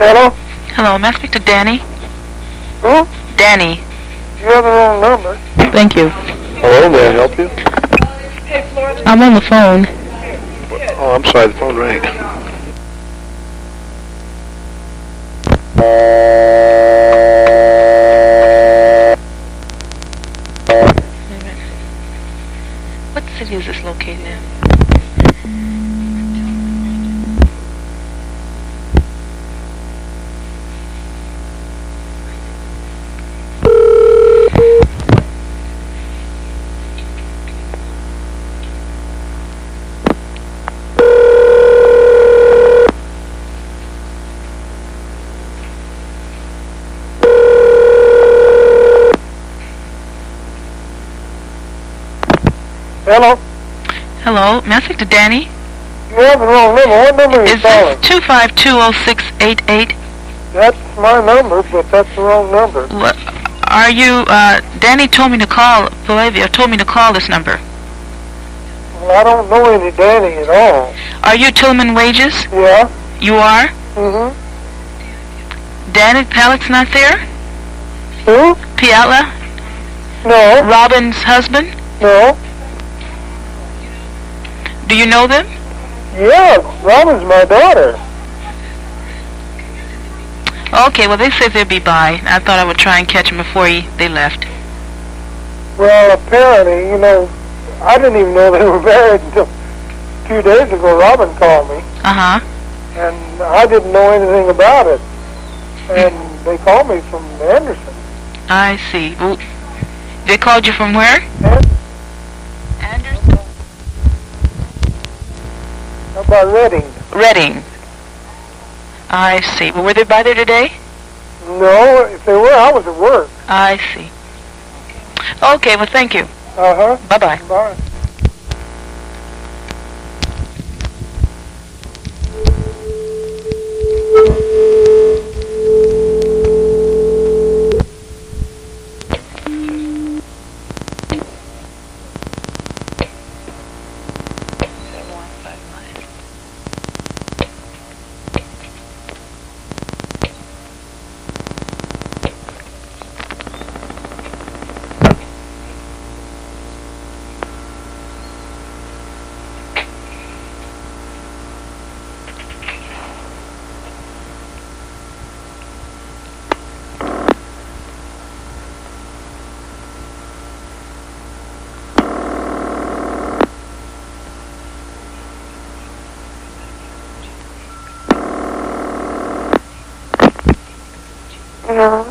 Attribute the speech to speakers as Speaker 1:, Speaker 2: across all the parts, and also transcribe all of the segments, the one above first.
Speaker 1: Hello?
Speaker 2: Hello, may I speak to Danny?
Speaker 1: Who?
Speaker 2: Danny.
Speaker 1: You have the wrong number.
Speaker 2: Thank you.
Speaker 3: Hello, may I help you?
Speaker 2: I'm on the phone.
Speaker 3: Oh, I'm sorry, the phone rang.
Speaker 2: What city is this located in?
Speaker 1: Hello?
Speaker 2: Hello, may I speak to Danny?
Speaker 1: You have the wrong number. What number are you
Speaker 2: Is
Speaker 1: calling?
Speaker 2: this 2520688?
Speaker 1: That's my number, but that's the wrong number.
Speaker 2: What, are you, Danny told me to call, Flavia told me to call this number.
Speaker 1: Well, I don't know any Danny at all.
Speaker 2: Are you Tillman Wages?
Speaker 1: Yeah?
Speaker 2: You are?
Speaker 1: Mm-hmm.
Speaker 2: Danny Pallett's not there?
Speaker 1: Who?
Speaker 2: Piatla?
Speaker 1: No.
Speaker 2: Robin's husband?
Speaker 1: No.
Speaker 2: Do you know them?
Speaker 1: Yeah, Robin's my daughter.
Speaker 2: Okay, well, they said they'd be by. I thought I would try and catch them before they left.
Speaker 1: Well, apparently, I didn't even know they were married until 2 days ago. Robin called me,
Speaker 2: Uh-huh.
Speaker 1: and I didn't know anything about it. And they called me from Anderson.
Speaker 2: I see. Well, they called you from where? Anderson.
Speaker 1: How about Reading?
Speaker 2: Reading. I see. Well, were they by there today?
Speaker 1: No, if they were, I was at work.
Speaker 2: I see. Okay, well, thank you.
Speaker 1: Uh-huh.
Speaker 2: Bye-bye.
Speaker 1: Bye.
Speaker 4: Hello?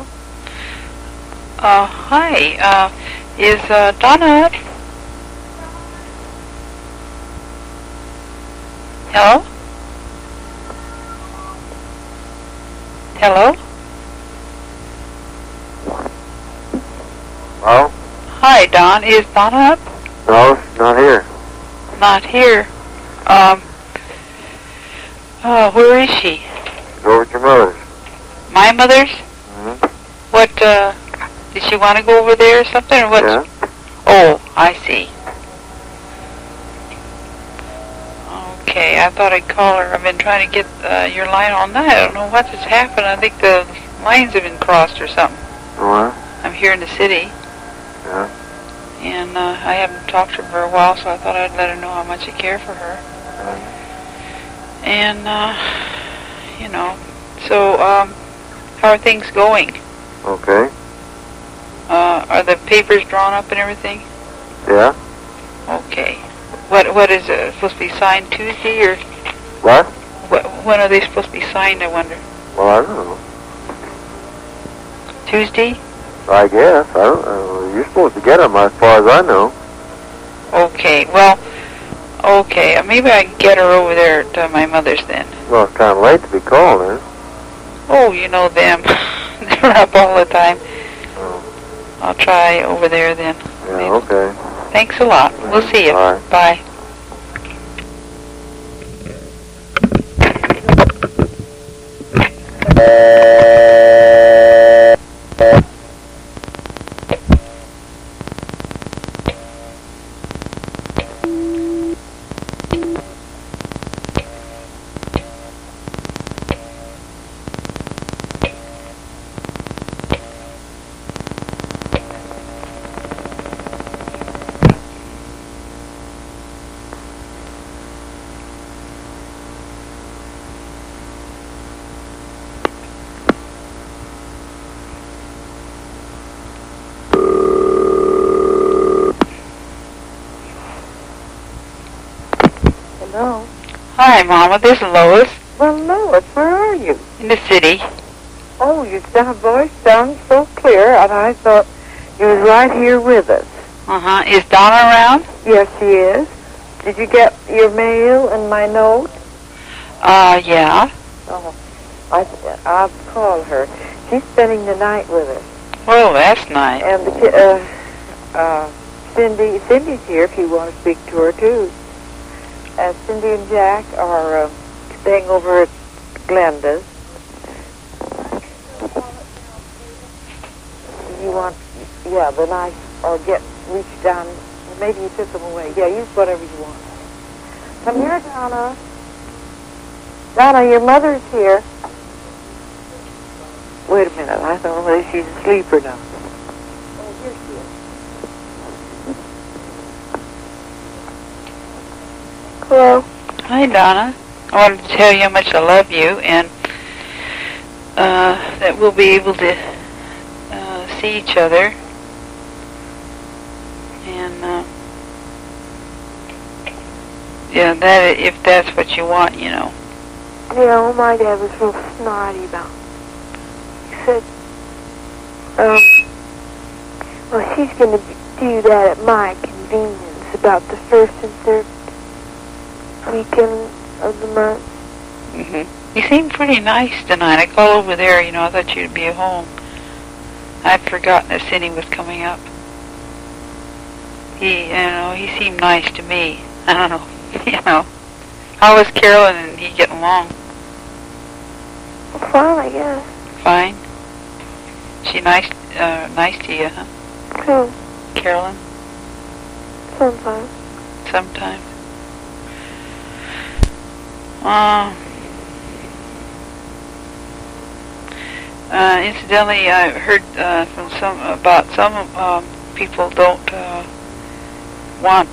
Speaker 5: Hi, is Donna up? Hello? Hello?
Speaker 3: Hello?
Speaker 5: Hi, Don. Is Donna up?
Speaker 3: No, she's not here.
Speaker 5: Not here. Where is she?
Speaker 3: She's over at your mother's.
Speaker 5: My mother's?
Speaker 3: Mm-hmm.
Speaker 5: What, did she want to go over there or something, or what?
Speaker 3: Yeah.
Speaker 5: Oh, I see. Okay, I thought I'd call her. I've been trying to get your line all night. I don't know what has happened. I think the lines have been crossed or something.
Speaker 3: What?
Speaker 5: I'm here in the city,
Speaker 3: Yeah.
Speaker 5: and I haven't talked to her for a while, so I thought I'd let her know how much I care for her. And, so, how are things going?
Speaker 3: Okay.
Speaker 5: Are the papers drawn up and everything?
Speaker 3: Yeah.
Speaker 5: Okay. What is it? Supposed to be signed Tuesday, or
Speaker 3: What?
Speaker 5: when are they supposed to be signed, I wonder?
Speaker 3: Well, I don't know.
Speaker 5: Tuesday?
Speaker 3: I guess. I don't know. You're supposed to get them as far as I know.
Speaker 5: Okay, well, okay. Maybe I can get her over there to my mother's then.
Speaker 3: Well, it's kind of late to be calling, huh?
Speaker 5: Oh, you know them. They're up all the time.
Speaker 3: Oh.
Speaker 5: I'll try over there then.
Speaker 3: Yeah, okay.
Speaker 5: Thanks a lot. We'll see you.
Speaker 3: Bye.
Speaker 5: Bye.
Speaker 4: Hello.
Speaker 5: Hi, Mama. This is Lois
Speaker 4: Well, Lois, where are you?
Speaker 5: in the city.
Speaker 4: Oh, your voice sounds so clear, and I thought you was right here with us.
Speaker 5: Uh-huh. Is Donna around?
Speaker 4: Yes, she is. Did you get your mail and my note?
Speaker 5: Yeah.
Speaker 4: Oh, I'll call her. She's spending the night with us.
Speaker 5: Oh, that's nice.
Speaker 4: And Cindy's here if you want to speak to her, too. Cindy and Jack are staying over at Glenda's. You want, the night, or reach down, maybe you took them away. Yeah, use whatever you want. Come here, Donna. Donna, your mother's here. Wait a minute, I don't know whether she's asleep or not. Oh, here she is. Hello.
Speaker 5: Hi, Donna. I wanted to tell you how much I love you, and that we'll be able to see each other. And that if that's what you want, you know.
Speaker 6: Yeah, well, my dad was real snotty about it. He said, well, she's going to do that at my convenience about the first and third weekend of the month.
Speaker 5: Mm-hmm. You seem pretty nice tonight. I called over there, you know, I thought you'd be at home. I'd forgotten that Cindy was coming up. He seemed nice to me. I don't know, How was Carolyn and he getting along?
Speaker 6: Well, fine, I guess.
Speaker 5: Fine. She nice to you, huh?
Speaker 6: Who?
Speaker 5: Carolyn?
Speaker 6: Sometimes.
Speaker 5: Sometimes. Incidentally, I heard from some people don't want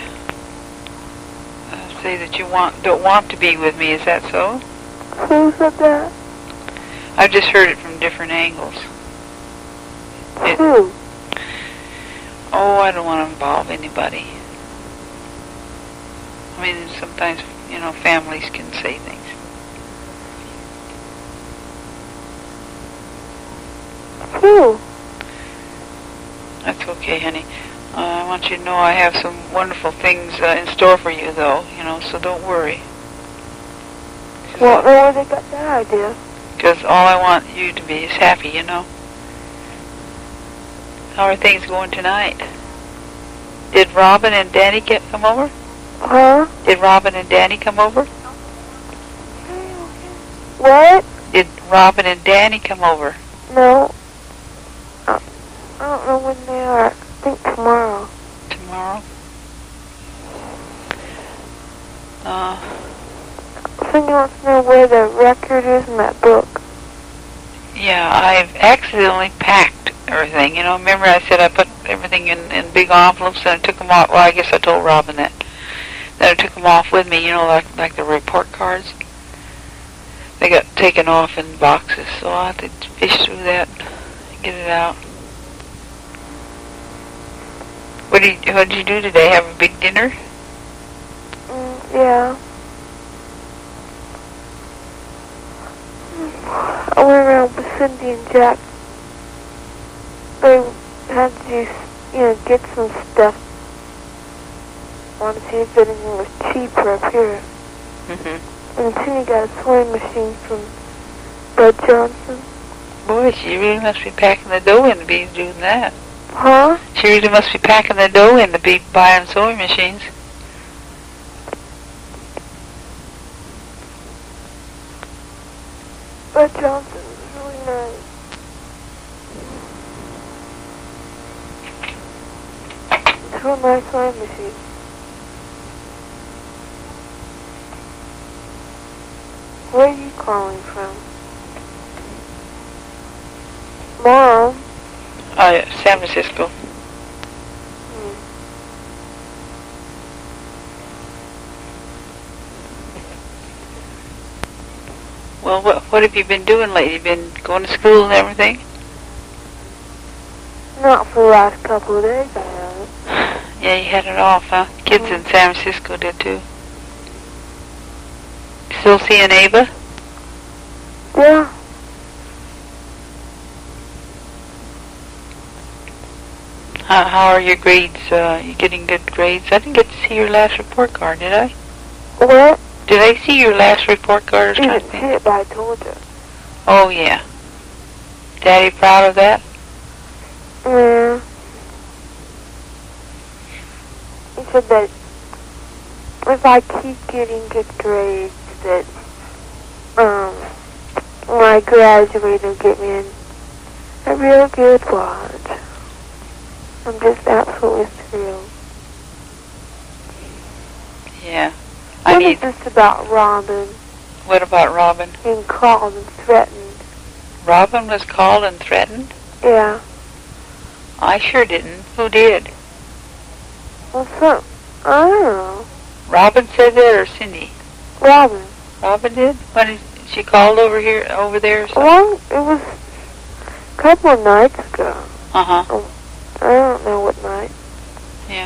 Speaker 5: say that don't want to be with me. Is that so?
Speaker 6: Who said that?
Speaker 5: I've just heard it from different angles.
Speaker 6: Who?
Speaker 5: Oh, I don't want to involve anybody. I mean, sometimes, families can say things.
Speaker 6: Who?
Speaker 5: That's okay, honey. I want you to know I have some wonderful things in store for you, though, so don't worry.
Speaker 6: Well, where they got that idea?
Speaker 5: Because all I want you to be is happy, How are things going tonight? Did Robin and Danny come over?
Speaker 6: Huh?
Speaker 5: Did Robin and Danny come over?
Speaker 6: What?
Speaker 5: Did Robin and Danny come over?
Speaker 6: No. I don't know when they are. I think tomorrow.
Speaker 5: Tomorrow?
Speaker 6: Cindy wants to know where the record is in that book.
Speaker 5: Yeah, I've accidentally packed everything. Remember I said I put everything in big envelopes and I took them off. Well, I guess I told Robin that. Then I took them off with me, like the report cards. They got taken off in boxes, so I'll have to fish through that and get it out. What did you do today? Have a big dinner?
Speaker 6: Yeah. I went around with Cindy and Jack. They had to, get some stuff. I want to see if anything was cheaper up here.
Speaker 5: Mm-hmm.
Speaker 6: And Cindy got a sewing machine from Bud Johnson.
Speaker 5: Boy, she really must be packing the dough in to be doing that.
Speaker 6: Huh?
Speaker 5: She really must be packing the dough in to be buying sewing machines.
Speaker 6: Bud Johnson was really nice. It's a nice sewing machine. Where are you calling from? Mom?
Speaker 5: San Francisco. Well, what have you been doing lately? You been going to school and everything?
Speaker 6: Not for the last couple of days, I haven't.
Speaker 5: Yeah, you had it off, huh? Kids in San Francisco did too. Still seeing Ava?
Speaker 6: Yeah.
Speaker 5: How are your grades? You getting good grades? I didn't get to see your last report card, did I?
Speaker 6: What?
Speaker 5: Did I see your last report card or
Speaker 6: You didn't
Speaker 5: something?
Speaker 6: see it, but I told you.
Speaker 5: Oh, yeah. Daddy proud of that?
Speaker 6: Yeah. He said that if I keep getting good grades, that when I graduate, they'll get me in a real good lodge. I'm just absolutely thrilled.
Speaker 5: Yeah.
Speaker 6: What is this about Robin
Speaker 5: What about Robin?
Speaker 6: being called and threatened?
Speaker 5: Robin was called and threatened?
Speaker 6: Yeah.
Speaker 5: I sure didn't. Who did?
Speaker 6: Well, so, I don't know.
Speaker 5: Robin said that or Cindy?
Speaker 6: Robin.
Speaker 5: Robin did? When is she called over there or something?
Speaker 6: Well, it was a couple of nights ago.
Speaker 5: Uh-huh.
Speaker 6: I don't know what night.
Speaker 5: Yeah.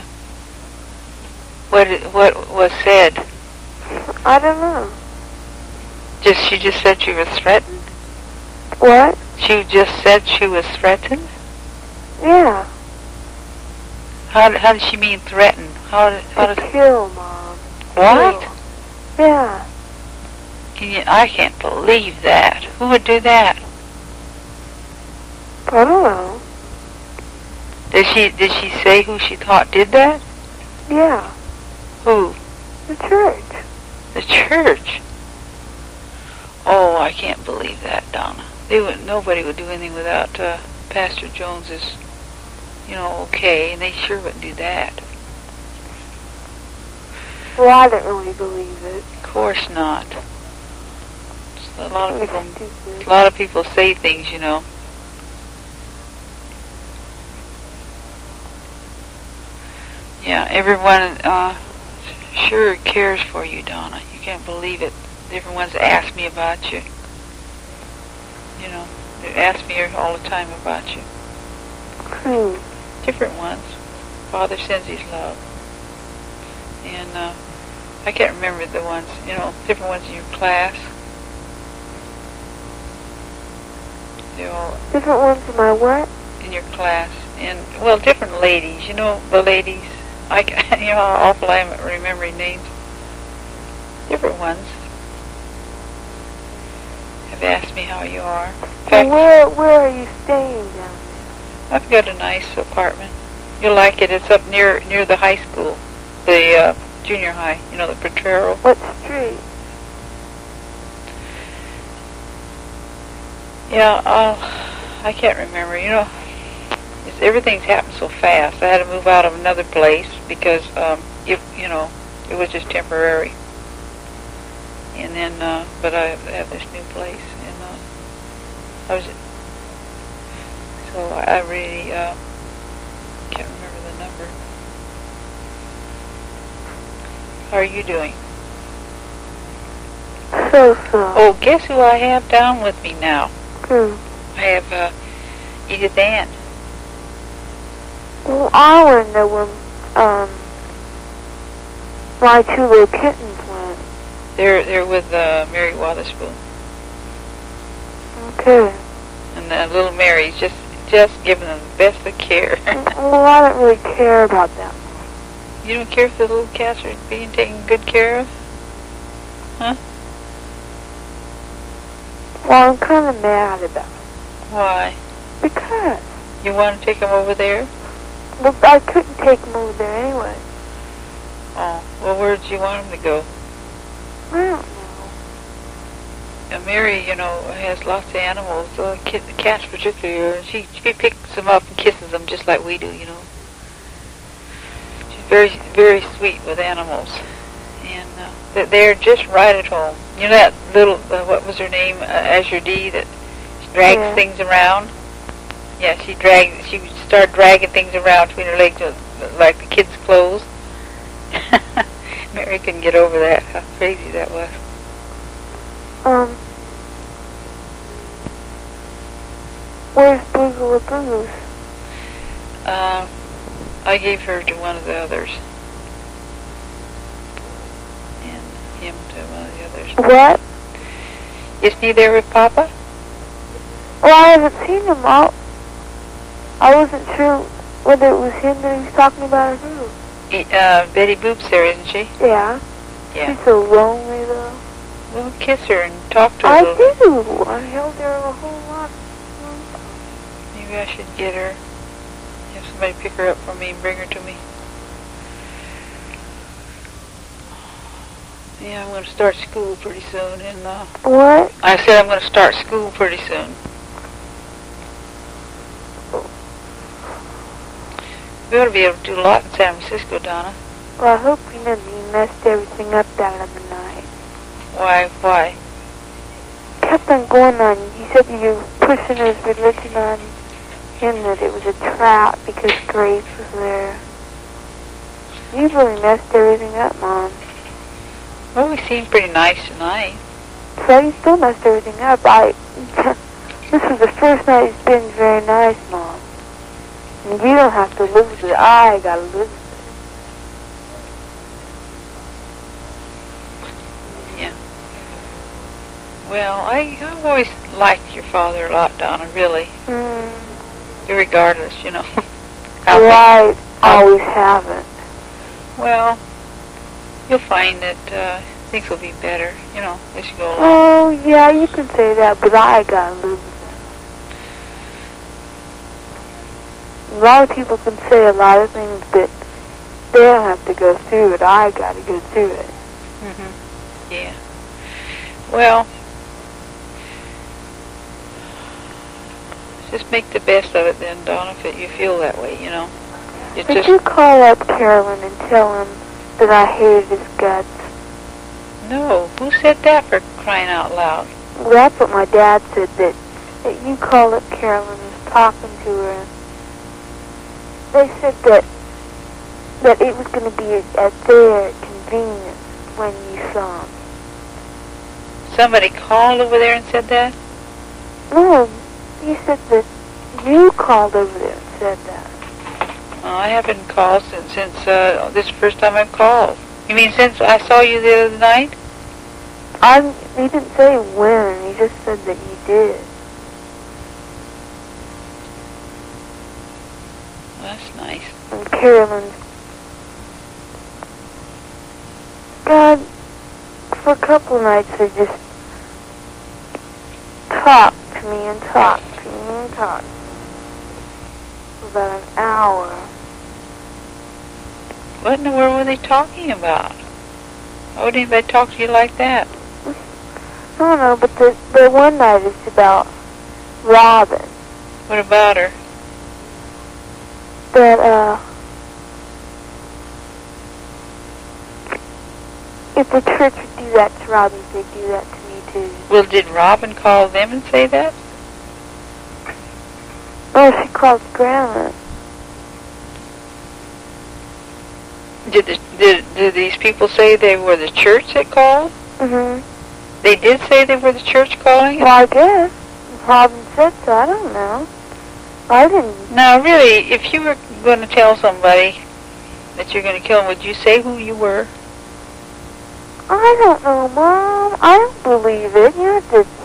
Speaker 5: What was said?
Speaker 6: I don't know.
Speaker 5: She just said she was threatened?
Speaker 6: What?
Speaker 5: She just said she was threatened?
Speaker 6: Yeah.
Speaker 5: How does she mean threatened? How
Speaker 6: To
Speaker 5: does
Speaker 6: kill, Mom.
Speaker 5: what?
Speaker 6: Kill. Yeah.
Speaker 5: I can't believe that. Who would do that?
Speaker 6: I don't know.
Speaker 5: Did she say who she thought did that?
Speaker 6: Yeah.
Speaker 5: Who?
Speaker 6: The church.
Speaker 5: The church. Oh, I can't believe that, Donna. Nobody would do anything without Pastor Jones's, okay, and they sure wouldn't do that.
Speaker 6: Well, I don't really believe it.
Speaker 5: Of course not. A lot of people.
Speaker 6: Stupid.
Speaker 5: A lot of people say things, Yeah, everyone sure cares for you, Donna. You can't believe it. Everyone's asked me about you. They ask me all the time about you.
Speaker 6: Who?
Speaker 5: Different ones. Father sends his love. And I can't remember the ones, different ones in your class. They're all
Speaker 6: Different ones in my what?
Speaker 5: in your class. And, well, different ladies. The ladies. How awful I am at remembering names. Different ones have asked me how you are. In fact,
Speaker 6: Where are you staying down there?
Speaker 5: I've got a nice apartment. You'll like it. It's up near the high school, the junior high. The Potrero.
Speaker 6: What street?
Speaker 5: Yeah, I can't remember. Everything's happened so fast. I had to move out of another place because it was just temporary. And then, but I have this new place, and I really can't remember the number. How are you doing?
Speaker 6: So.
Speaker 5: Oh, guess who I have down with me now?
Speaker 6: Who?
Speaker 5: I have Edith Ann.
Speaker 6: Well, I want to know where my two little kittens went.
Speaker 5: They're with Mary Wotherspoon.
Speaker 6: Okay.
Speaker 5: And little Mary's just giving them the best of care.
Speaker 6: Well, I don't really care about that.
Speaker 5: You don't care if the little cats are being taken good care of? Huh?
Speaker 6: Well, I'm kind of mad about it.
Speaker 5: Why?
Speaker 6: Because.
Speaker 5: You want to take them over there?
Speaker 6: Well, I couldn't take them over there anyway.
Speaker 5: Oh, well, where do you want them to go?
Speaker 6: I don't know.
Speaker 5: Mary, has lots of animals, the cats particularly, and she picks them up and kisses them just like we do, She's very, very sweet with animals. And they're just right at home. That little, what was her name, Azure D, that drags things around? Yeah, she started dragging things around between her legs like the kids' clothes. Mary couldn't get over that, how crazy that was.
Speaker 6: Where's Boogaloo Booze?
Speaker 5: I gave her to one of the others. And him to one of the others.
Speaker 6: What?
Speaker 5: Isn't he there with Papa?
Speaker 6: Well, I haven't seen him. I wasn't sure whether it was him that he was talking about or who.
Speaker 5: Betty Boop's there, isn't she?
Speaker 6: Yeah.
Speaker 5: Yeah.
Speaker 6: She's so lonely, though.
Speaker 5: Well, kiss her and talk to her.
Speaker 6: I
Speaker 5: a little.
Speaker 6: do. I held her a whole lot.
Speaker 5: Maybe I should get her. Have somebody pick her up for me and bring her to me. Yeah, I'm going to start school pretty soon. And
Speaker 6: What?
Speaker 5: I said I'm going to start school pretty soon. We ought to be able to do a lot in San Francisco, Donna.
Speaker 6: Well, I hope you messed everything up that other night.
Speaker 5: Why?
Speaker 6: Kept on going on. You said you were pushing his religion on him, that it was a trap because Grace was there. You really messed everything up, Mom.
Speaker 5: Well, we seemed pretty nice tonight.
Speaker 6: So you still messed everything up. This was the first night it's been very nice, Mom. And you don't have to live with it. I gotta live with it.
Speaker 5: Yeah. Well, I've always liked your father a lot, Donna, really. Irregardless, you know.
Speaker 6: Well, I always haven't.
Speaker 5: Well, you'll find that things will be better, you know, as you go along.
Speaker 6: Oh, yeah, you can say that, but I gotta live with it. A lot of people can say a lot of things, but they don't have to go through it. I gotta go through it.
Speaker 5: Yeah. Well, just make the best of it then, Donna, if you feel that way, you know.
Speaker 6: Did you call up Carolyn and tell him that I hated his guts?
Speaker 5: No. Who said that, for crying out loud?
Speaker 6: Well, that's what my dad said, that you called up Carolyn and was talking to her. They said that it was going to be at their convenience when you saw him.
Speaker 5: Somebody called over there and said that?
Speaker 6: No, you said that you called over there and said that.
Speaker 5: Oh, I haven't called since this is the first time I've called. You mean since I saw you the other night?
Speaker 6: He didn't say when, he just said that you did.
Speaker 5: Well, that's nice.
Speaker 6: And Carolyn, God, for a couple of nights they just talked to me and talked to me and talked for about an hour.
Speaker 5: What in the world were they talking about? Why would anybody talk to you like that?
Speaker 6: I don't know, but the one night is about Robin.
Speaker 5: What about her?
Speaker 6: That, if the church would do that to Robin, they'd do that to me too.
Speaker 5: Well, did Robin call them and say that?
Speaker 6: Oh, she called Grandma.
Speaker 5: Did these people say they were the church that called? They did say they were the church calling?
Speaker 6: Well, I guess. Robin said so. I don't know. I didn't.
Speaker 5: Now, really, if you were going to tell somebody that you're going to kill them, would you say who you were?
Speaker 6: I don't know, Mom. I don't believe it. You have to...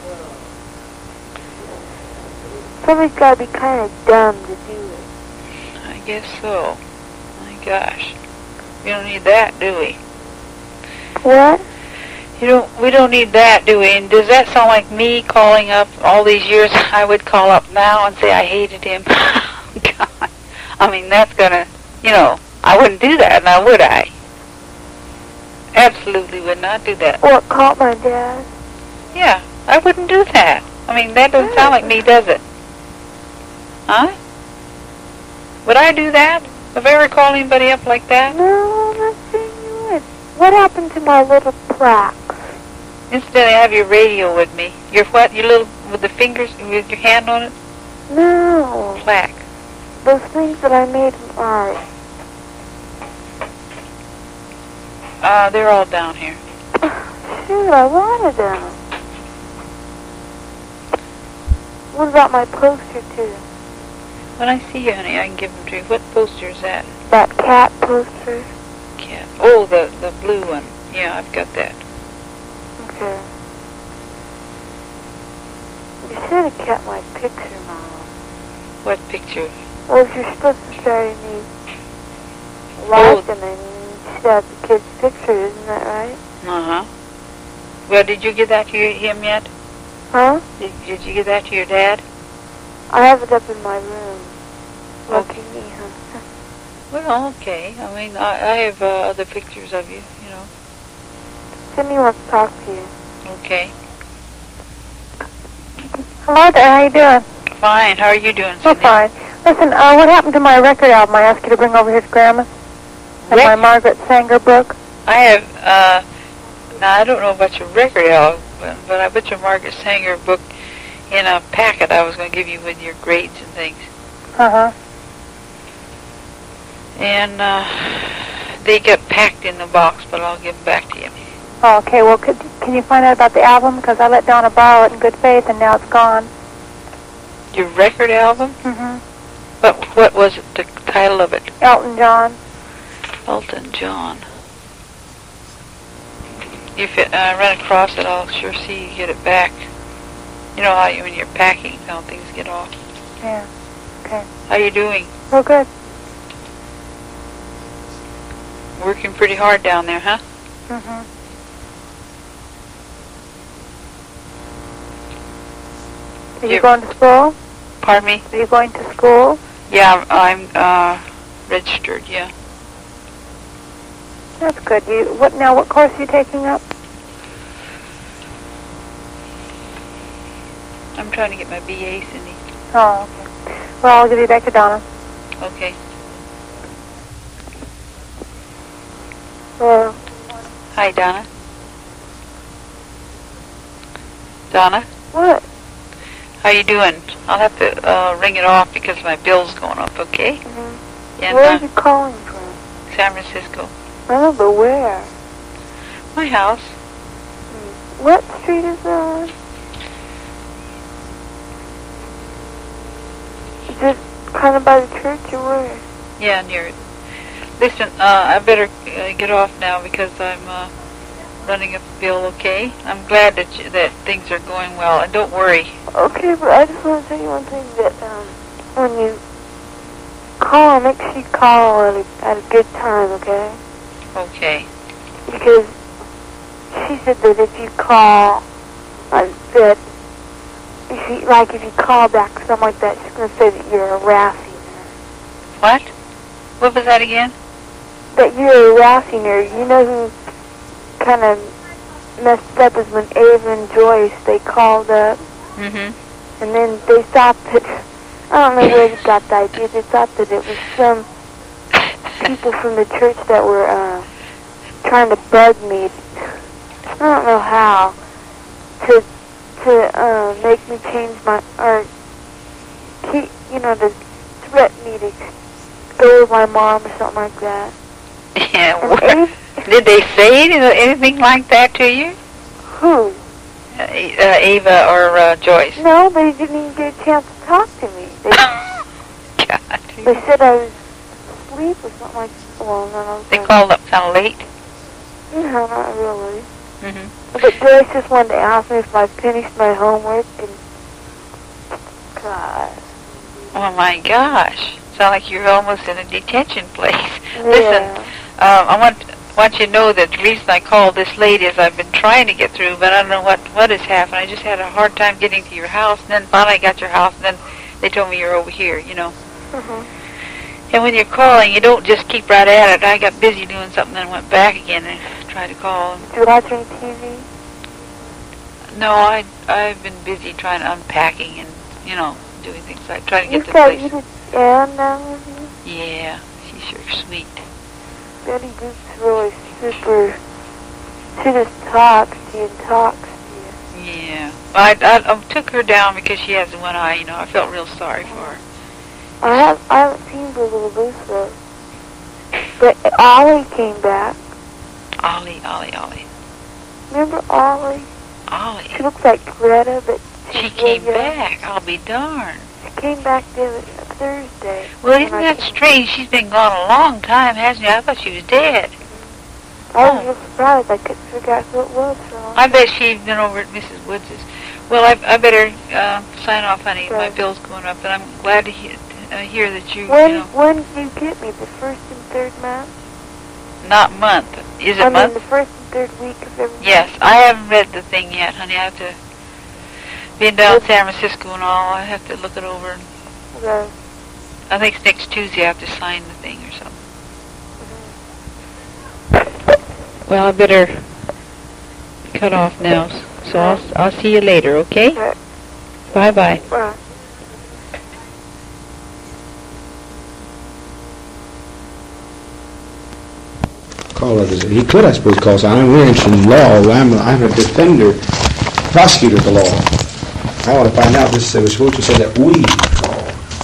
Speaker 6: Somebody's got to be kind of dumb to do it.
Speaker 5: I guess so. My gosh. We don't need that, do we?
Speaker 6: What?
Speaker 5: We don't need that, do we? And does that sound like me calling up all these years? I would call up now and say I hated him. God. I mean, that's gonna, I wouldn't do that, now would I? Absolutely would not do that.
Speaker 6: What, call my dad?
Speaker 5: Yeah, I wouldn't do that. I mean, that doesn't sound like me, does it? Huh? Would I do that? Have I ever called anybody up like that?
Speaker 6: No, I'm not saying you would. What happened to my little plaques?
Speaker 5: Incidentally, I have your radio with me. Your what? Your little, with the fingers, with your hand on it?
Speaker 6: No.
Speaker 5: Plaque.
Speaker 6: Those things that I made from art.
Speaker 5: They're all down here.
Speaker 6: Shoot, I wanted them. What about my poster, too?
Speaker 5: When I see you, honey, I can give them to you. What poster is that?
Speaker 6: That cat poster.
Speaker 5: Cat. Oh, the blue one. Yeah, I've got that.
Speaker 6: Okay. You should have kept my picture, Mom.
Speaker 5: What picture?
Speaker 6: Well, if you're supposed to start a new life, and then you should have the kid's picture, isn't that right?
Speaker 5: Uh-huh. Well, did you give that to him yet?
Speaker 6: Huh?
Speaker 5: Did you give that to your dad?
Speaker 6: I have it up in my room. Lucky me, huh?
Speaker 5: Well, okay. I mean, I have other pictures of you, you know.
Speaker 6: Cindy wants to talk to you.
Speaker 5: Okay.
Speaker 1: Hello there, how you doing?
Speaker 5: Fine. How are you doing,
Speaker 1: Oh,
Speaker 5: Cindy?
Speaker 1: fine. Listen, what happened to my record album I asked you to bring over here to Grandma's? And my Margaret Sanger book?
Speaker 5: I have, now I don't know about your record album, but I put your Margaret Sanger book in a packet I was going to give you with your grades and things.
Speaker 1: Uh-huh.
Speaker 5: And they get packed in the box, but I'll give them back to you.
Speaker 1: Oh, okay, well, can you find out about the album? Because I let Donna borrow it in good faith, and now it's gone.
Speaker 5: Your record album?
Speaker 1: Mm-hmm.
Speaker 5: What was it, the title of it?
Speaker 1: Elton John.
Speaker 5: Elton John. If I run across it, I'll sure see you get it back. You know how when you're packing, how things get off.
Speaker 1: Yeah, okay.
Speaker 5: How you doing?
Speaker 1: Well, good.
Speaker 5: Working pretty hard down there, huh?
Speaker 1: Mm-hmm. Are you going to school?
Speaker 5: Pardon me?
Speaker 1: Are you going to school?
Speaker 5: Yeah, I'm registered, yeah.
Speaker 1: That's good. What course are you taking up?
Speaker 5: I'm trying to get my BA, Cindy.
Speaker 1: Oh, okay. Well, I'll give you back to Donna.
Speaker 5: Okay.
Speaker 1: Well,
Speaker 5: Hi, Donna. Donna?
Speaker 6: What?
Speaker 5: How you doing? I'll have to ring it off because my bill's going up, okay?
Speaker 6: Mm-hmm.
Speaker 5: And,
Speaker 6: Where are you calling from?
Speaker 5: San Francisco.
Speaker 6: I know, but where?
Speaker 5: My house.
Speaker 6: What street is that on? Is it kind of by the church or where?
Speaker 5: Yeah, near it. Listen, I better get off now because I'm running up the bill, okay? I'm glad that things are going well, and don't worry.
Speaker 6: Okay, but I just want to tell you one thing, that when you call, make sure you call at a good time, okay?
Speaker 5: Okay.
Speaker 6: Because she said that if you call, that if you call back or something like that, she's going to say that you're harassing her.
Speaker 5: What? What was that again?
Speaker 6: That you're harassing her. You know who kind of messed up is when Ava and Joyce, they called up.
Speaker 5: Mm-hmm.
Speaker 6: And then they thought that, I don't know where they got the idea, they thought that it was some people from the church that were trying to bug me. I don't know how. To make me change my, or keep, to threaten me to go with my mom or something like that.
Speaker 5: Yeah. Did they say anything like that to you?
Speaker 6: Who?
Speaker 5: Ava or Joyce?
Speaker 6: No, they didn't even get a chance to talk to me.
Speaker 5: God.
Speaker 6: They said I was asleep or something like that. Well, no.
Speaker 5: They called up kind of late?
Speaker 6: No, not really.
Speaker 5: Mm-hmm.
Speaker 6: But Joyce just wanted to ask me if I finished my homework, and God.
Speaker 5: Oh my gosh! Sound like you're almost in a detention place.
Speaker 6: Yeah.
Speaker 5: Listen, I want you to know that the reason I called this late is I've been trying to get through, but I don't know what has happened. I just had a hard time getting to your house, and then finally I got your house, and then they told me you're over here.
Speaker 6: Mm-hmm.
Speaker 5: And when you're calling, you don't just keep right at it. I got busy doing something, then went back again and tried to call.
Speaker 6: Did you watch any TV?
Speaker 5: No, I've been busy trying to unpacking and doing things like trying to get to the
Speaker 6: You
Speaker 5: place.
Speaker 6: did Ann down with you?
Speaker 5: Yeah, she's sure sweet.
Speaker 6: Betty Boop's really super. She just talks to you and talks to you.
Speaker 5: Yeah, I took her down because she has one eye. I felt real sorry for her.
Speaker 6: I haven't seen Boogaloo Loose, but Ollie came back.
Speaker 5: Ollie.
Speaker 6: Remember Ollie?
Speaker 5: Ollie.
Speaker 6: She looks like Greta, but
Speaker 5: She came back. I'll be darned.
Speaker 6: She came back the other Thursday.
Speaker 5: Well, isn't that strange? She's been gone a long time, hasn't she? I thought she was dead.
Speaker 6: I was just surprised. I couldn't figure out who it was for a long
Speaker 5: I bet she'd been over at Mrs. Woods's. Well, I better sign off, honey.
Speaker 6: Okay.
Speaker 5: My bill's going up, and I'm glad to hear that you,
Speaker 6: When
Speaker 5: you know,
Speaker 6: when did you get me? The first and third month?
Speaker 5: not month. Is it
Speaker 6: I mean,
Speaker 5: month?
Speaker 6: the first and third week of every
Speaker 5: Yes, I haven't read the thing yet, honey. I have to, being down in San Francisco and all, I have to look it over.
Speaker 6: month.
Speaker 5: I think it's next Tuesday I have to sign the thing or something. Well, I better cut off now, so I'll see you later, okay?
Speaker 6: Okay.
Speaker 5: Bye-bye.
Speaker 6: Well,
Speaker 7: Call others. He could, I suppose, call. I'm very interested in law. I'm a defender, prosecutor of the law. I want to find out. This was supposed to say that we call.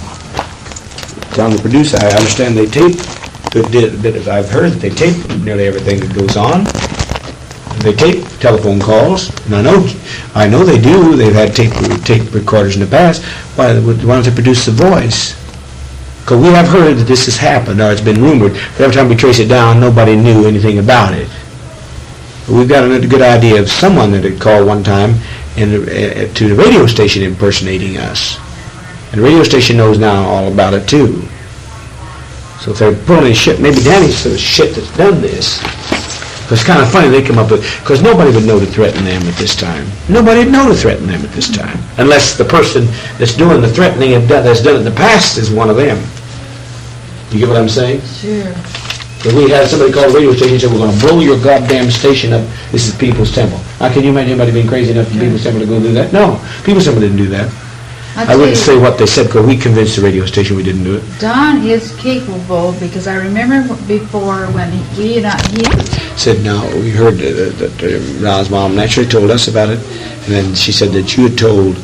Speaker 7: John, the producer, I understand they tape. I've heard that they tape nearly everything that goes on. They tape telephone calls, and I know they do. They've had tape recorders in the past. Why don't they produce the voice? Because we have heard that this has happened, or it's been rumored, but every time we trace it down, nobody knew anything about it. But we've got a good idea of someone that had called one time to the radio station impersonating us. And the radio station knows now all about it, too. So if they're pulling shit, maybe Danny's the shit that's done this. But it's kind of funny they come up with, because nobody would know to threaten them at this time. Nobody would know to threaten them at this time. Unless the person that's doing the threatening that's done it in the past is one of them. You get what I'm saying?
Speaker 8: Sure.
Speaker 7: If we had somebody call a radio station and say, we're going to blow your goddamn station up, this is People's Temple. How can you imagine anybody being crazy enough for People's Temple to go do that? No. People's Temple didn't do that. I wouldn't say what they said because we convinced the radio station we didn't do it.
Speaker 8: Don is capable because I remember before when he
Speaker 7: said, no, we heard that Ron's mom naturally told us about it, and then she said that you had told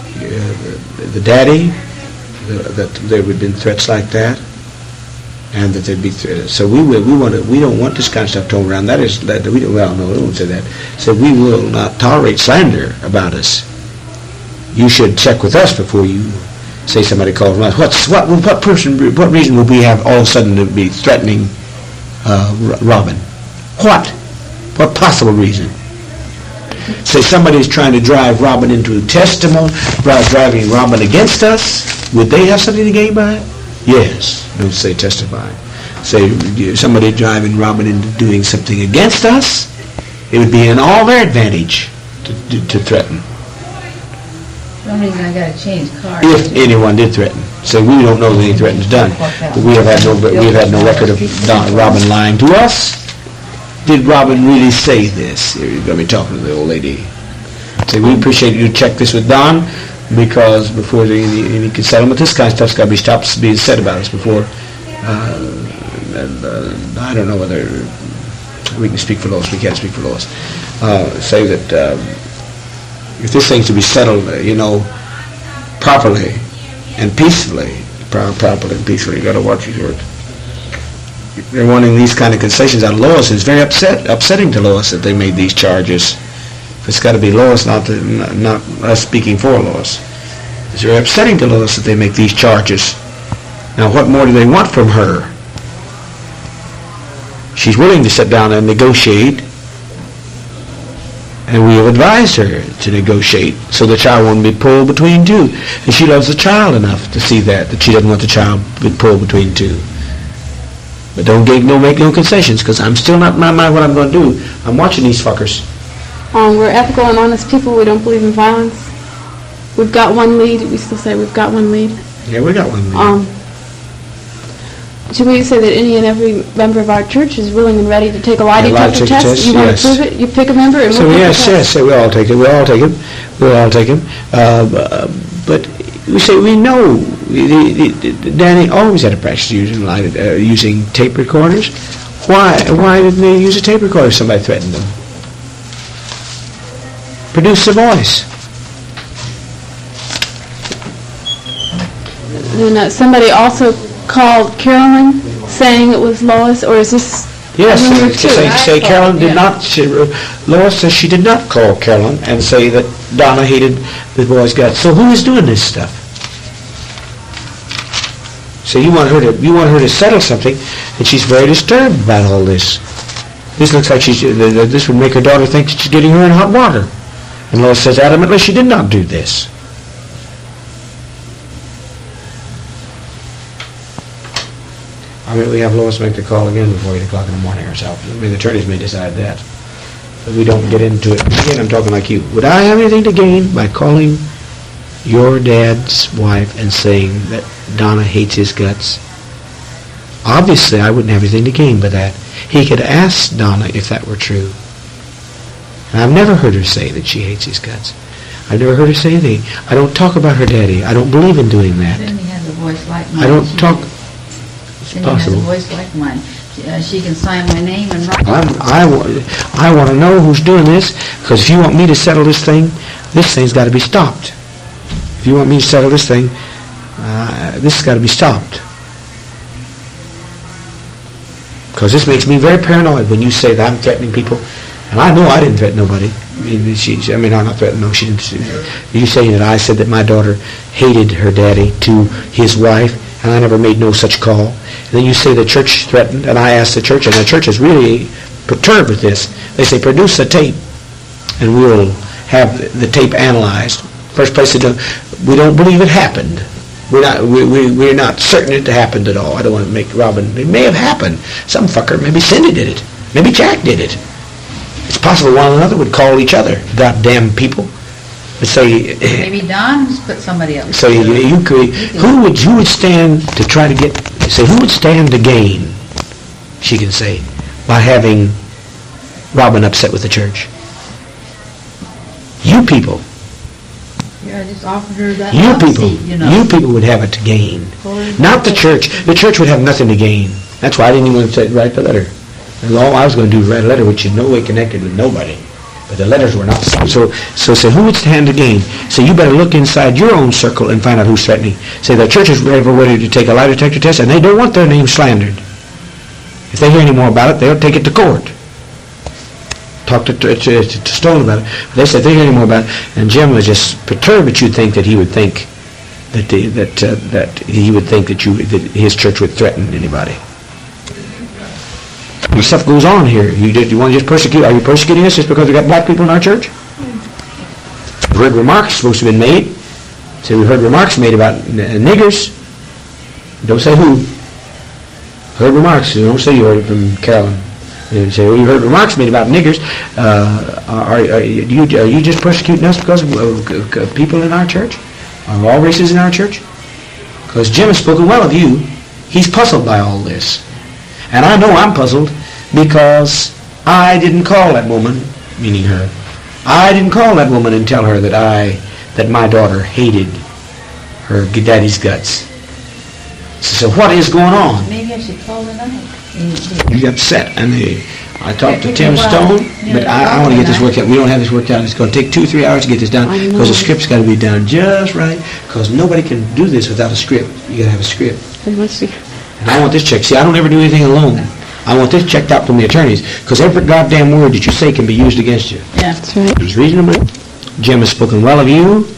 Speaker 7: the daddy that there would have been threats like that, and that there'd be so we don't want this kind of stuff told around. That is that we don't. Well, no, we won't say that. So we will not tolerate slander about us. You should check with us before you say somebody called from us. What reason would we have all of a sudden to be threatening Robin? What possible reason? Say somebody's trying to drive Robin into testimony, driving Robin against us. Would they have something to gain by it? Yes. Don't say testify. Say somebody driving Robin into doing something against us. It would be in all their advantage to threaten.
Speaker 8: For some reason I got to change cars.
Speaker 7: If anyone did threaten. So we don't know that any threaten's done. But we have had no record of Robin lying to us. Did Robin really say this? You're going to be talking to the old lady. So we appreciate you to check this with Don, because before any settlement, this kind of stuff's got to be stopped being said about us before. I don't know whether we can speak for Lois. We can't speak for Lois. Say that if this thing's to be settled, properly and peacefully, you got to watch your words. They're wanting these kind of concessions out of Lois. It's very upsetting to Lois that they made these charges. It's got to be Lois, not us speaking for Lois. It's very upsetting to Lois that they make these charges. Now, what more do they want from her? She's willing to sit down and negotiate, and we have advised her to negotiate so the child won't be pulled between two. And she loves the child enough to see that she doesn't want the child to be pulled between two. But don't make no concessions, because I'm still not in my mind what I'm going to do. I'm watching these fuckers.
Speaker 9: We're ethical and honest people. We don't believe in violence. We've got one lead. We still say we've got one lead.
Speaker 7: Yeah, we got one lead.
Speaker 9: Should we say that any and every member of our church is willing and ready to take a lie detector test? You want to prove it? You pick a member and
Speaker 7: we'll yes, we all take it. We'll all take him. But we say we know. Danny always had a practice using tape recorders. Why didn't they use a tape recorder if somebody threatened them? Produce the voice.
Speaker 9: Then somebody also called Carolyn saying it was Lois, or is this?
Speaker 7: Yes, say Carolyn did not. Lois says she did not call Carolyn and say that Donna hated the boy's guts. So who is doing this stuff? So you want her to settle something, and she's very disturbed about all this. This looks like this would make her daughter think that she's getting her in hot water. And Lois says adamantly she did not do this. I mean, we have Lois make the call again before 8 o'clock in the morning herself. I mean, the attorneys may decide that. But we don't get into it. Again, I'm talking like you. Would I have anything to gain by calling your dad's wife and saying that Donna hates his guts? Obviously, I wouldn't have anything to gain by that. He could ask Donna if that were true. And I've never heard her say that she hates his guts. I've never heard her say anything. I don't talk about her daddy. I don't believe in doing that.
Speaker 8: Then he has a voice like mine.
Speaker 7: I don't talk... It's
Speaker 8: then
Speaker 7: possible.
Speaker 8: He has a voice like mine. She can sign my name and write.
Speaker 7: I want to know who's doing this, because if you want me to settle this thing's got to be stopped. If you want me to settle this thing, this has got to be stopped. Because this makes me very paranoid when you say that I'm threatening people. And I know I didn't threaten nobody. I'm not threatening. No, she didn't. You saying that I said that my daughter hated her daddy to his wife, and I never made no such call. And then you say the church threatened, and I asked the church, and the church is really perturbed with this. They say, produce a tape, and we'll have the tape analyzed. First place, we don't believe it happened. We're not certain it happened at all. I don't want to make Robin. It may have happened. Some fucker, maybe Cindy did it. Maybe Jack did it. It's possible one another would call each other. Goddamn people. But say
Speaker 8: maybe Don's put somebody else.
Speaker 7: So you could. Who would stand to try to get? Say who would stand to gain? She can say by having Robin upset with the church. You people.
Speaker 8: Yeah, I just offered her that.
Speaker 7: You people would have it to gain. Not the church. The church would have nothing to gain. That's why I didn't even want to write the letter. And all I was going to do was write a letter which in no way connected with nobody. But the letters were not. So say, who would stand to gain? So you better look inside your own circle and find out who's threatening. Say the church is ready to take a lie detector test, and they don't want their name slandered. If they hear any more about it, they'll take it to court. Talk to Stone about it. But they said they hear any more about it, and Jim was just perturbed that you'd think that he would think that he would think that his church would threaten anybody. And stuff goes on here. You want to just persecute? Are you persecuting us just because we got black people in our church? We've heard remarks supposed to have been made. Say we've heard remarks made about niggers. Don't say who. Heard remarks. Don't say you heard it from Carolyn. You say, well, you heard remarks made about niggers. Are you just persecuting us because of people in our church? Are all races in our church? Because Jim has spoken well of you. He's puzzled by all this. And I know I'm puzzled because I didn't call that woman, meaning her. I didn't call that woman and tell her that my daughter hated her daddy's guts. So what is going on?
Speaker 8: Maybe I should call tonight.
Speaker 7: You upset. And I talked to Tim Stone, but I want to get this worked out. We don't have this worked out. It's going to take 2 or 3 hours to get this done because the script's got to be done just right because nobody can do this without a script. You got to have a script. And I want this checked. See, I don't ever do anything alone. I want this checked out from the attorneys because every goddamn word that you say can be used against you.
Speaker 8: Yeah, that's right.
Speaker 7: It's reasonable. Jim has spoken well of you.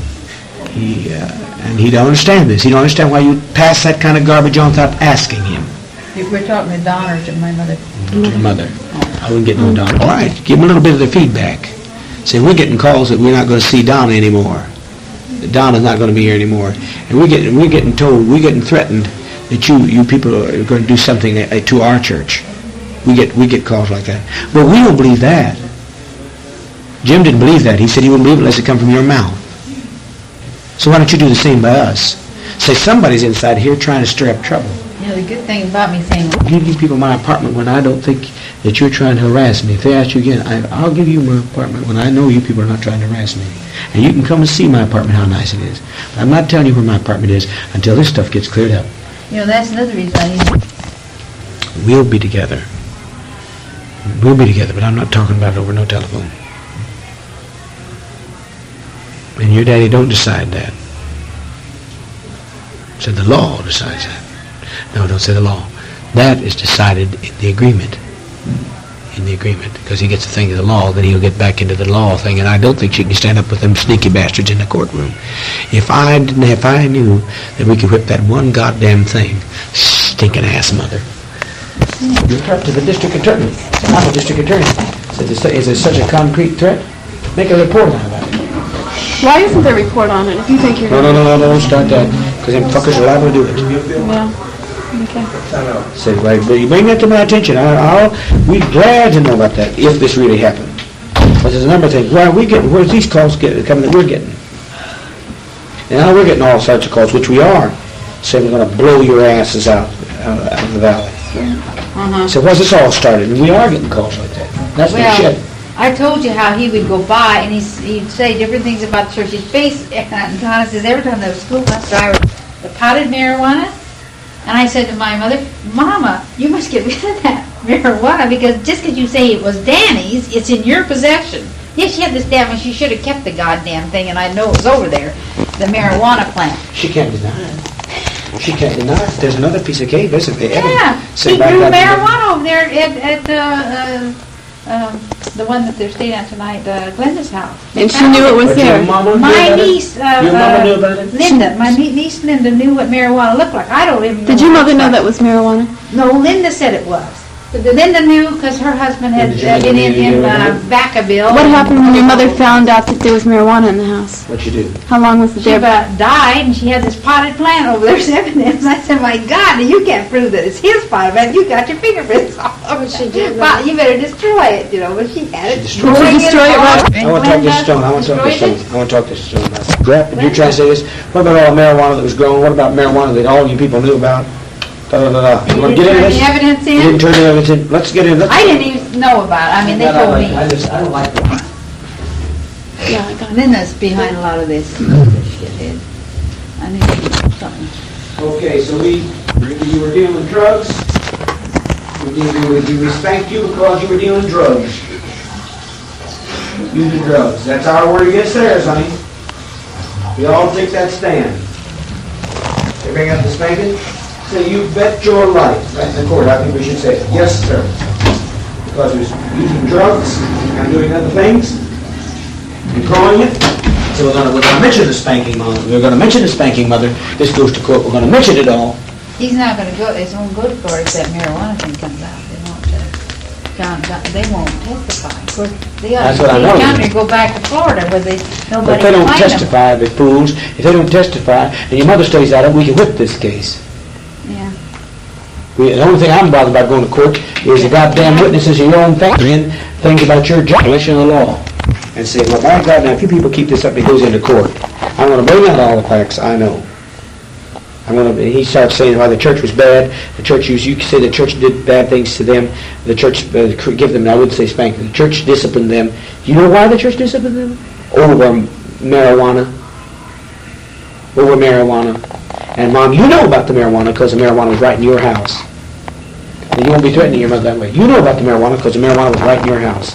Speaker 7: And he don't understand this. He don't understand why you pass that kind of garbage on without asking him.
Speaker 8: We're talking to Donna or to my mother?
Speaker 7: To your mother. I wouldn't get no Donna. All right, give him a little bit of the feedback. Say, we're getting calls that we're not going to see Donna anymore. That Donna's not going to be here anymore. And we're getting told, we're getting threatened that you people are going to do something to our church. We get calls like that. But we don't believe that. Jim didn't believe that. He said he wouldn't believe it unless it come from your mouth. So why don't you do the same by us? Say somebody's inside here trying to stir up trouble.
Speaker 8: You know, the good thing about me saying...
Speaker 7: I'll give you people my apartment when I don't think that you're trying to harass me. If they ask you again, I'll give you my apartment when I know you people are not trying to harass me. And you can come and see my apartment, how nice it is. But I'm not telling you where my apartment is until this stuff gets cleared up.
Speaker 8: You know, that's another reason I need...
Speaker 7: We'll be together. We'll be together, but I'm not talking about it over no telephone. And your daddy don't decide that. So the law decides that. No, don't say the law. That is decided in the agreement. In the agreement. Because he gets the thing of the law, then he'll get back into the law thing. And I don't think she can stand up with them sneaky bastards in the courtroom. If I knew that we could whip that one goddamn thing, stinking ass mother. You talk to the district attorney. I'm a district attorney. Said, is there such a concrete threat? Make a report on about it.
Speaker 9: Why isn't there a report on it if you think you're...
Speaker 7: No, don't start that. Because them fuckers are liable to do it.
Speaker 9: Yeah. Okay.
Speaker 7: Say, well, you bring that to my attention. We'd be glad to know about that if this really happened. But there's a number of things. Where's these calls coming that we're getting? And now we're getting all sorts of calls, which we are, saying we're going to blow your asses out of the valley. So what's this all started? And we are getting calls like that. That's no shit.
Speaker 10: I told you how he would go by and he'd say different things about the church. His face, and Donna says, every time the school bus driver, the potted marijuana, and I said to my mother, Mama, you must get rid of that marijuana because just because you say it was Danny's, it's in your possession. Yes, she had this damn, and she should have kept the goddamn thing, and I know it was over there, the marijuana plant.
Speaker 7: She can't deny it. She can't deny it. There's another piece of cake, isn't there?
Speaker 10: Yeah, he grew marijuana over there at the one that they're staying at tonight, Glenda's house.
Speaker 9: And she knew it was there.
Speaker 10: My niece, Linda, my niece Linda knew what marijuana looked like. I don't even know.
Speaker 9: Did your mother know that was marijuana?
Speaker 10: No, Linda said it was. Linda knew because her husband had been in Vacaville.
Speaker 9: What happened when your mother found out that there was marijuana in the house?
Speaker 7: What'd you do?
Speaker 9: How long was it there?
Speaker 10: She died, and she had this potted plant over there as evidence. I said, my God, you can't prove that it's his potted plant. You got your fingerprints all over it. She did. Well, you better destroy it, but she had it.
Speaker 9: Destroy it right?
Speaker 7: I want to talk this stone. I want to talk this stone. You're trying to say this? What about all the marijuana that was grown? What about marijuana that all you people knew about? You want to get into this?
Speaker 10: The evidence in?
Speaker 7: You didn't turn the evidence in. Let's get in.
Speaker 10: I didn't even know about it. I mean, they told me.
Speaker 7: I don't like that.
Speaker 10: Yeah, I got Linda's behind a lot of this shithead. I knew something.
Speaker 7: Okay, so you were dealing drugs. We spanked you because you were dealing drugs. Using drugs. That's our word against theirs, honey. We all take that stand. They bring up the spanking. Say, you bet your life, right in the court, I think we should say, yes, sir. Because it was using drugs and doing other things and growing it. So we're going to mention the spanking mother. We're going to mention the spanking mother. This goes to court. We're going to mention it all.
Speaker 10: He's not going to go. It won't go to court if that marijuana thing comes out. They won't testify. Of course, they ought to county go back to Florida where nobody.
Speaker 7: But if they don't testify, they're fools. If they don't testify, and your mother stays out of it, we can whip this case.
Speaker 10: Yeah.
Speaker 7: The only thing I'm bothered about going to court is the goddamn witnesses of your own family and things about your violation of the law. And say, well, my God, now if you people keep this up, it goes into court. I'm going to bring out all the facts I know. He starts saying why the church was bad. The church you say the church did bad things to them. The church give them, I wouldn't say spank them. The church disciplined them. You know why the church disciplined them? Over marijuana. And Mom, you know about the marijuana because the marijuana was right in your house. And you won't be threatening your mother that way. You know about the marijuana because the marijuana was right in your house.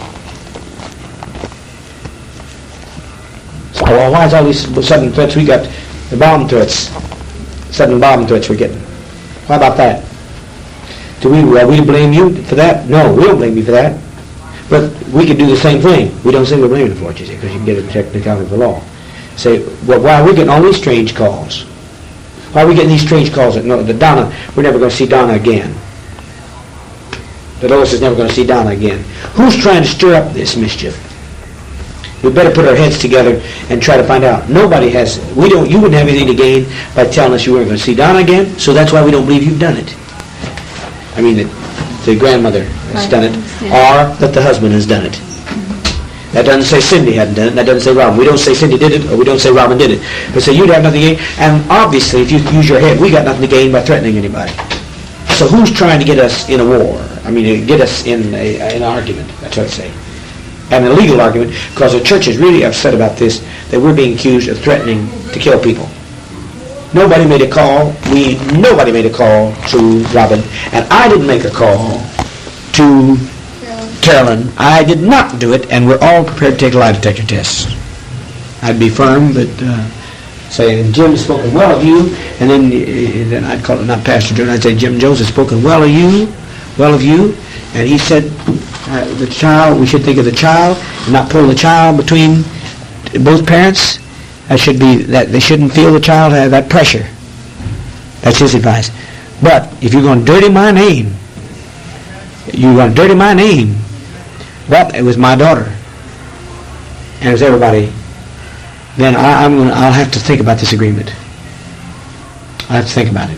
Speaker 7: So why is all these sudden threats we got? The bomb threats. Sudden bomb threats we're getting. Why about that? Do we blame you for that? No, we don't blame you for that. But we could do the same thing. We don't say we're blaming them for it, you see, because you can get a technicality of the law. Say, well, why are we getting all these strange calls? Why are we getting these strange calls that Donna, we're never going to see Donna again. That Lois is never going to see Donna again. Who's trying to stir up this mischief? We better put our heads together and try to find out. Nobody has. You wouldn't have anything to gain by telling us you weren't going to see Donna again. So that's why we don't believe you've done it. I mean, the grandmother has done it, or that the husband has done it. That doesn't say Cindy hadn't done it. That doesn't say Robin. We don't say Cindy did it, or we don't say Robin did it. But say you'd have nothing to gain. And obviously, if you use your head, we got nothing to gain by threatening anybody. So who's trying to get us in a war? I mean, get us in an argument. That's what I say. And a legal argument, because the church is really upset about this, that we're being accused of threatening to kill people. Nobody made a call. Nobody made a call to Robin, and I didn't make a call to Carolyn. I did not do it, and we're all prepared to take a lie detector test. I'd be firm, but saying Jim has spoken well of you, and then I'd call it not Pastor Joe. I'd say Jim Jones has spoken well of you, and he said. The child, we should think of the child and not pull the child between both parents. That they shouldn't feel the child have that pressure. That's his advice. But if you're going to dirty my name you want to dirty my name. Well, it was my daughter, and it was everybody. Then I'll have to think about this agreement. I'll have to think about it.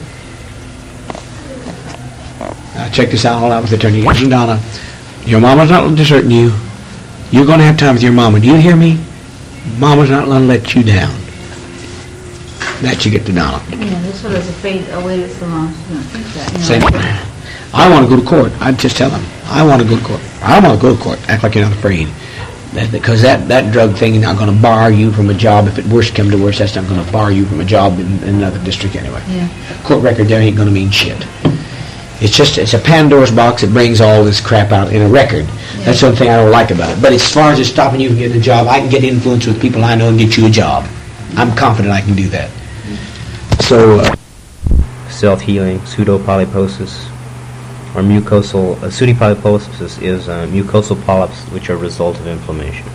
Speaker 7: Check this out all out with the attorney. Listen, Donna, your mama's not deserting you. You're going to have time with your mama. Do you hear me? Mama's not going to let you down. That you get to Donna.
Speaker 10: Yeah, this one is afraid I waited so long. She don't think that.
Speaker 7: Same. I want to go to court. I'd just tell them, I want to go to court. I want to go to court. Act like you're not afraid. Because that drug thing is not going to bar you from a job. If it worst come to worst, that's not going to bar you from a job in another district anyway.
Speaker 10: Yeah.
Speaker 7: Court record there ain't going to mean shit. It's a Pandora's box that brings all this crap out in a record. Yeah. That's the only thing I don't like about it. But as far as just stopping you from getting a job, I can get influence with people I know and get you a job. I'm confident I can do that. So,
Speaker 11: self-healing, pseudopolyposis, or mucosal. Pseudopolyposis is mucosal polyps which are a result of inflammation.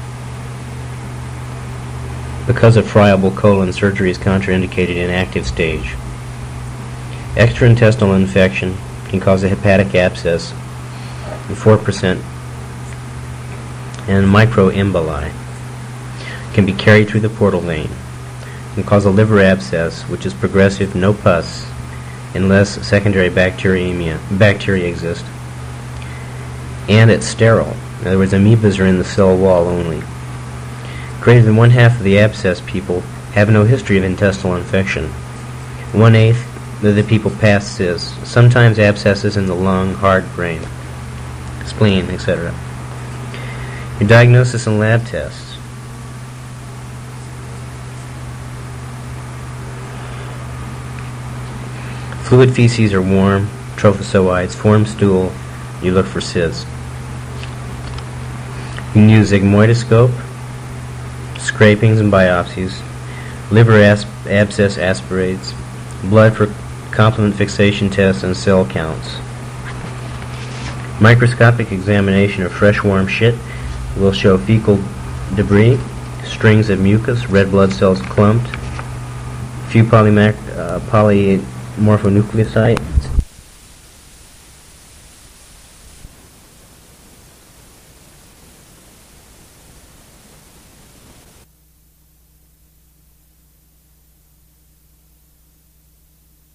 Speaker 11: Because of friable colon, surgery is contraindicated in active stage. Extraintestinal infection can cause a hepatic abscess in 4%, and microemboli can be carried through the portal vein. Can cause a liver abscess, which is progressive, no pus, unless secondary bacteria exist. And it's sterile. In other words, amoebas are in the cell wall only. Greater than 1/2 of the abscess people have no history of intestinal infection. 1/8 of the people pass cysts, sometimes abscesses in the lung, heart, brain, spleen, etc. Your diagnosis and lab tests. Fluid feces are warm, trophozoites, form stool, you look for cysts. You can use sigmoidoscope, scrapings and biopsies, liver abscess aspirates, blood for complement fixation tests and cell counts. Microscopic examination of fresh warm shit will show fecal debris, strings of mucus, red blood cells clumped, few polymorphonucleoside,